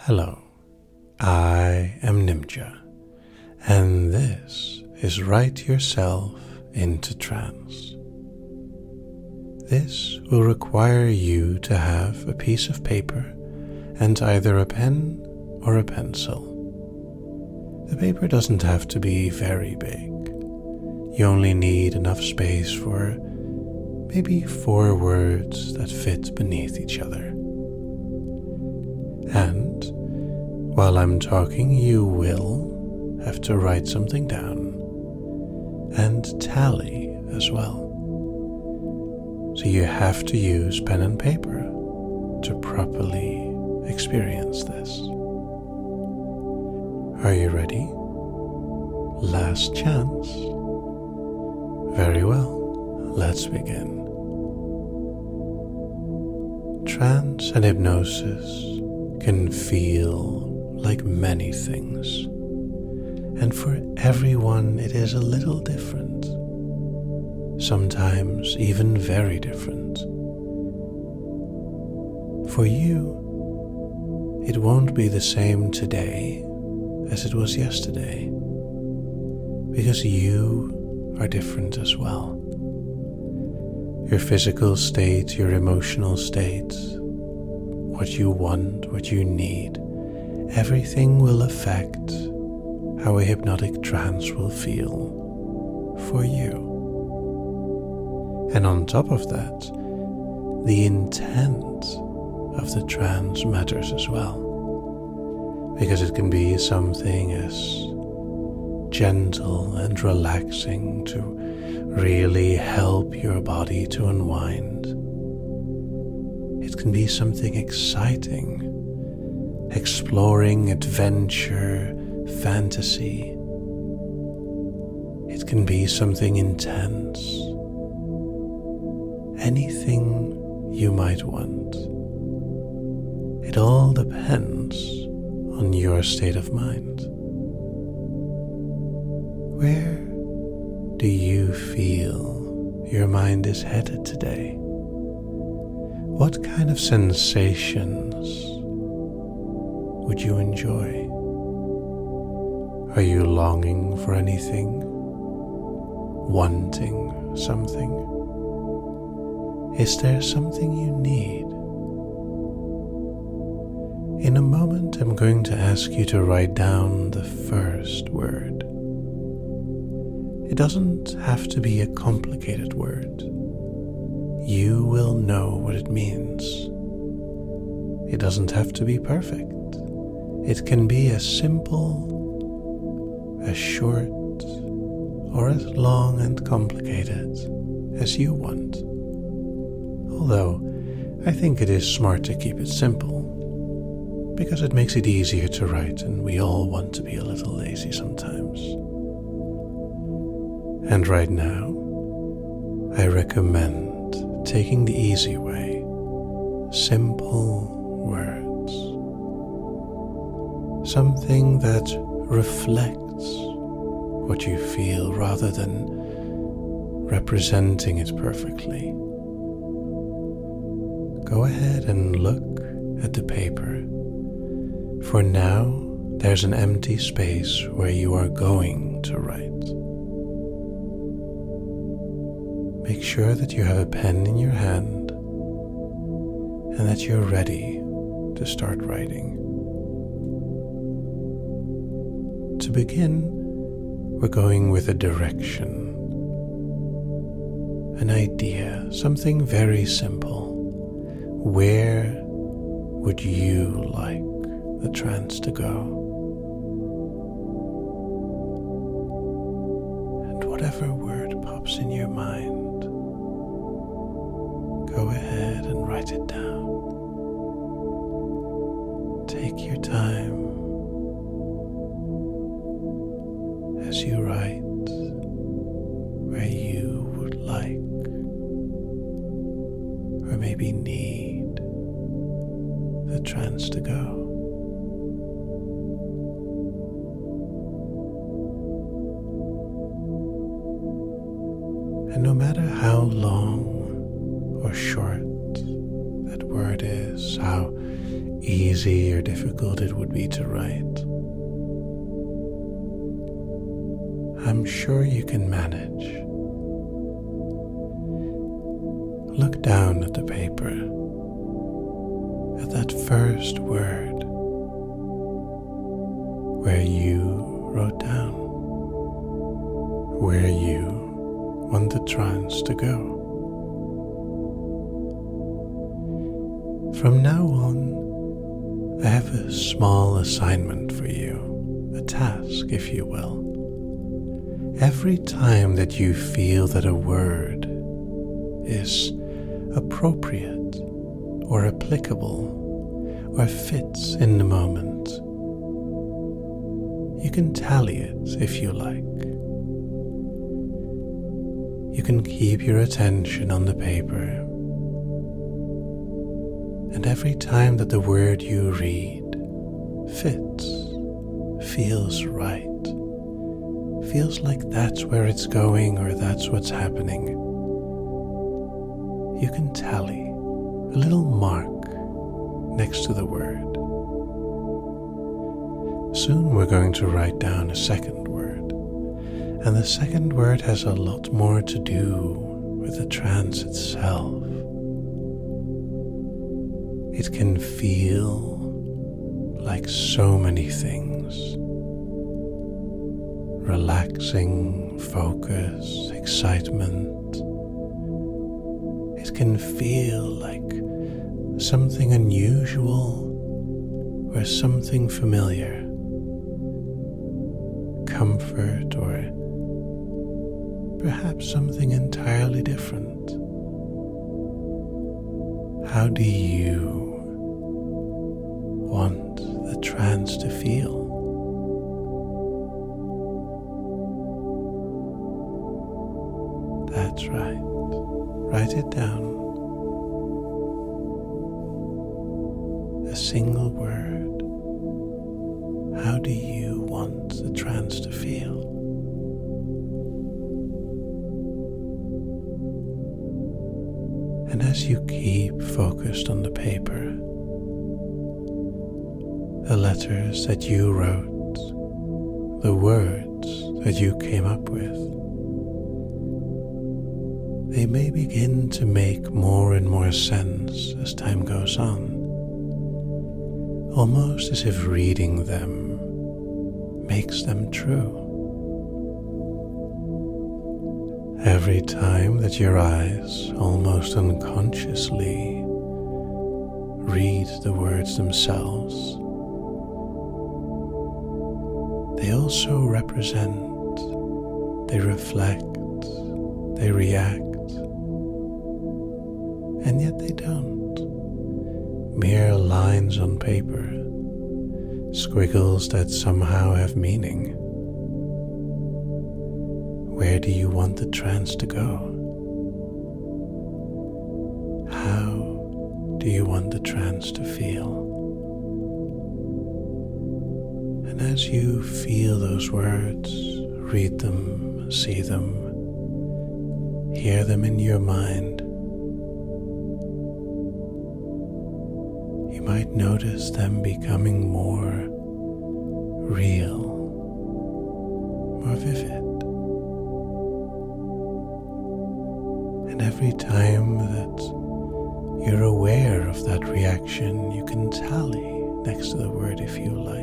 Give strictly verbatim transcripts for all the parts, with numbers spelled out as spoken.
Hello, I am Nimja, and this is Write Yourself into Trance. This will require you to have a piece of paper and either a pen or a pencil. The paper doesn't have to be very big. You only need enough space for maybe four words that fit beneath each other. And while I'm talking, you will have to write something down and tally as well. So you have to use pen and paper to properly experience this. Are you ready? Last chance. Very well, let's begin. Trance and hypnosis can feel like many things, and for everyone it is a little different, sometimes even very different. For you, it won't be the same today as it was yesterday, because you are different as well. Your physical state, your emotional state, what you want, what you need, everything will affect how a hypnotic trance will feel for you. And on top of that, the intent of the trance matters as well, because it can be something as gentle and relaxing to really help your body to unwind. It can be something exciting, exploring adventure, fantasy. It can be something intense, anything you might want. It all depends on your state of mind. Where do you feel your mind is headed today? What kind of sensations would you enjoy? Are you longing for anything? Wanting something? Is there something you need? In a moment, I'm going to ask you to write down the first word. It doesn't have to be a complicated word. You will know what it means. It doesn't have to be perfect. It can be as simple, as short, or as long and complicated as you want. Although, I think it is smart to keep it simple, because it makes it easier to write, and we all want to be a little lazy sometimes. And right now, I recommend taking the easy way, simple words. Something that reflects what you feel rather than representing it perfectly. Go ahead and look at the paper. For now, there's an empty space where you are going to write. Make sure that you have a pen in your hand and that you're ready to start writing. To begin, we're going with a direction, an idea, something very simple. Where would you like the trance to go? And whatever word pops in your mind, go ahead and write it down. Take your time as you write where you would like or maybe need the trance to go. And no matter how long or short that word is, how easy or difficult it would be to write. I'm sure you can manage. Look down at the paper, at that first word where you wrote down, where you want the trance to go. From now on, I have a small assignment for you, a task, if you will. Every time that you feel that a word is appropriate or applicable or fits in the moment, you can tally it if you like. You can keep your attention on the paper, and every time that the word you read fits, feels right, feels like that's where it's going or that's what's happening, you can tally a little mark next to the word. Soon we're going to write down a second word, and the second word has a lot more to do with the trance itself. It can feel like so many things. Relaxing, focus, excitement. It can feel like something unusual or something familiar. Comfort or perhaps something entirely different. How do you want the trance to feel? That's right. Write it down. A single word. How do you want the trance to feel? And as you keep focused on the paper, the letters that you wrote, the words that you came up with, they may begin to make more and more sense as time goes on, almost as if reading them makes them true. Every time that your eyes almost unconsciously read the words themselves, they also represent, they reflect, they react, and yet they don't. Mere lines on paper, squiggles that somehow have meaning. Where do you want the trance to go? How do you want the trance to feel? And as you feel those words, read them, see them, hear them in your mind, you might notice them becoming more real, more vivid. And every time that you're aware of that reaction, you can tally next to the word if you like.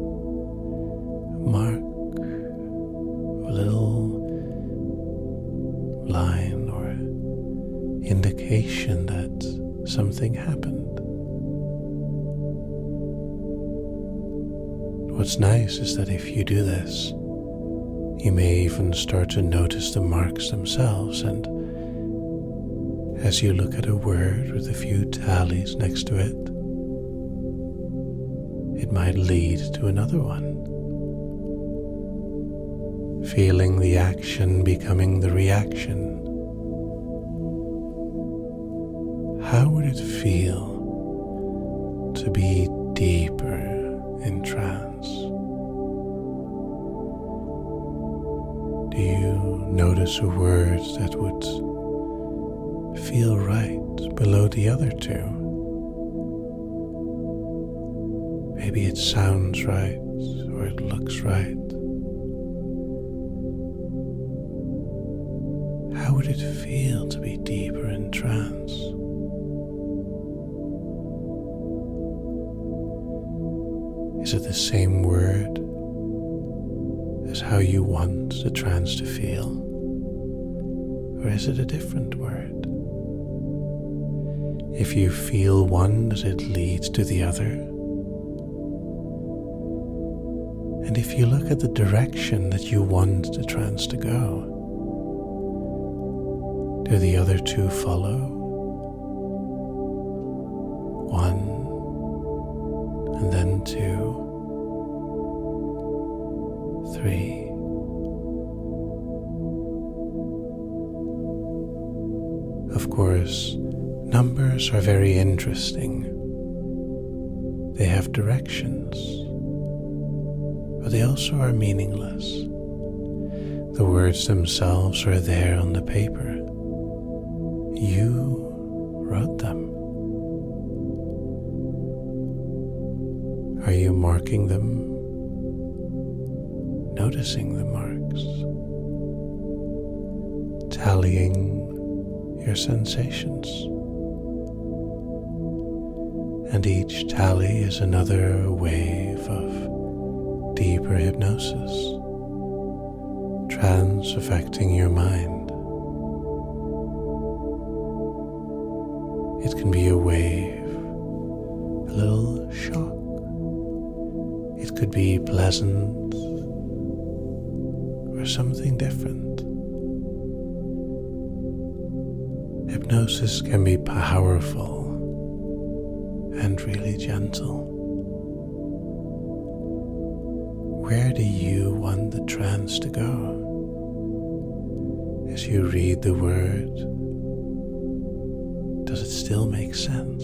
Mark a little line or indication that something happened. What's nice is that if you do this, you may even start to notice the marks themselves, and as you look at a word with a few tallies next to it, it might lead to another one. Feeling the action becoming the reaction. How would it feel to be deeper in trance? Do you notice a word that would feel right below the other two? Maybe it sounds right or it looks right. How would it feel to be deeper in trance? Is it the same word as how you want the trance to feel? Or is it a different word? If you feel one, does it lead to the other? And if you look at the direction that you want the trance to go, do the other two follow? One, and then two, three. Of course, numbers are very interesting. They have directions, but they also are meaningless. The words themselves are there on the paper. You wrote them. Are you marking them? Noticing the marks? Tallying your sensations? And each tally is another wave of deeper hypnosis, trance affecting your mind. It can be a wave, a little shock. It could be pleasant or something different. Hypnosis can be powerful and really gentle. Where do you want the trance to go? As you read the word, does it still make sense?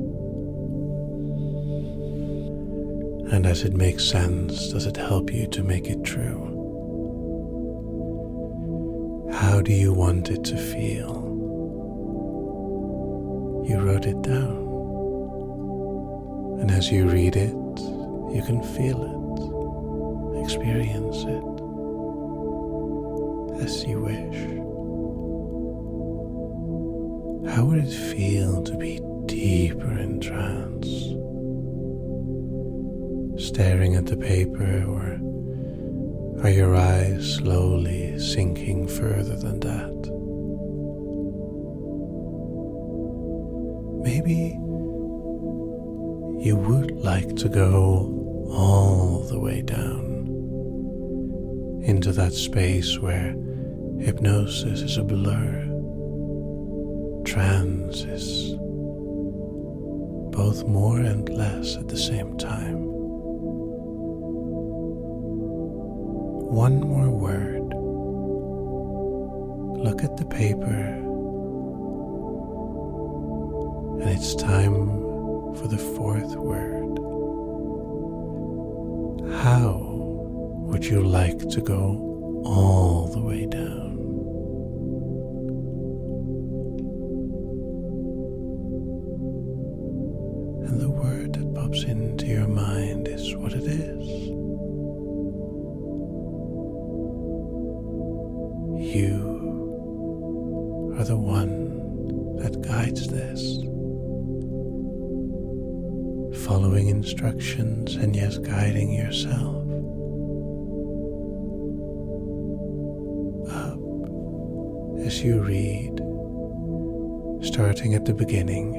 And as it makes sense, does it help you to make it true? How do you want it to feel? You wrote it down. And as you read it, you can feel it, experience it, as you wish. How would it feel to be deeper in trance? Staring at the paper, or are your eyes slowly sinking further than that? Maybe you would like to go all the way down into that space where hypnosis is a blur, trance is both more and less at the same time. One more word. Look at the paper, and it's time for the fourth word. How would you like to go all the way down? And the word that pops into your mind is what it is. You are the one that guides this, following instructions and yes, guiding yourself. Up as you read, starting at the beginning,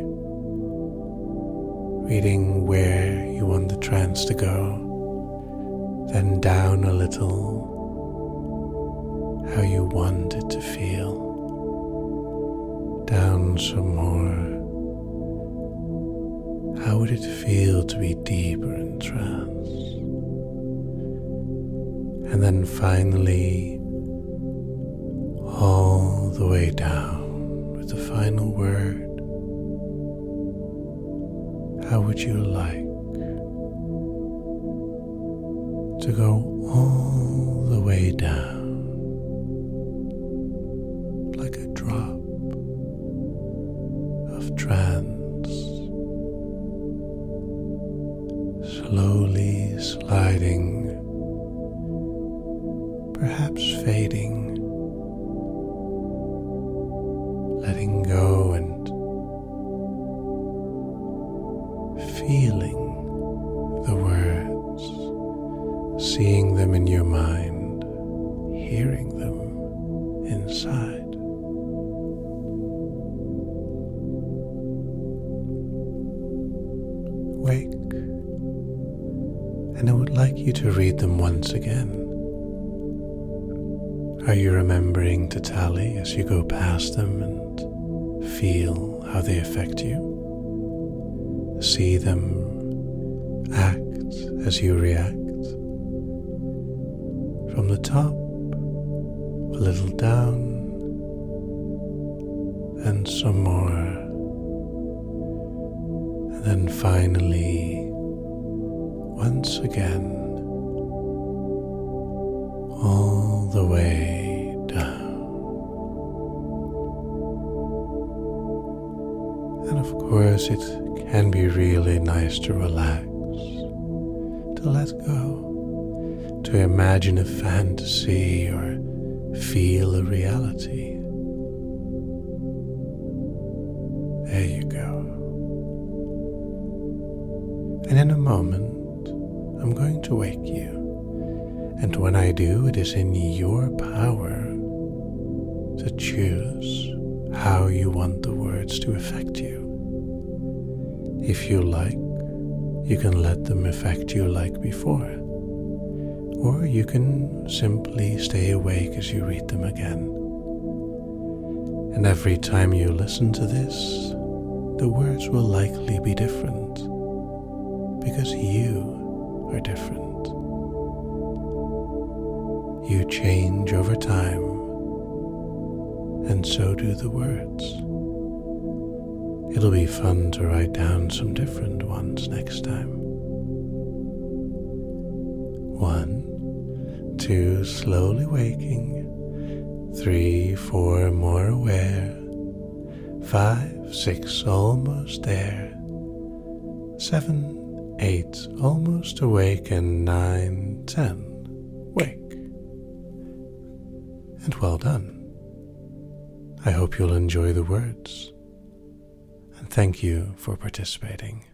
reading where you want the trance to go, then down a little, how you want it to feel, down some more. How would it feel to be deeper in trance? And then finally, all the way down with the final word. How would you like to go all the way down, like a drop of trance, slowly sliding, perhaps fading, letting go and feeling the words, seeing them in your mind, hearing them inside. Wake, and I would like you to read them once again. Are you remembering to tally as you go past them and feel how they affect you? See them act as you react. From the top, a little down, and some more. And then finally, once again, all the way down. And of course, it can be really nice to relax, to let go, to imagine a fantasy or feel a reality. There you go. And in a moment, I'm going to wake you. And when I do, it is in your power to choose how you want the words to affect you. If you like, you can let them affect you like before. Or you can simply stay awake as you read them again. And every time you listen to this, the words will likely be different, because you are different. You change over time, and so do the words. It'll be fun to write down some different ones next time. One, two, slowly waking. Three, four, more aware. Five, six, almost there. Seven, eight, almost awake. And nine, ten, wake. And well done. I hope you'll enjoy the words. And thank you for participating.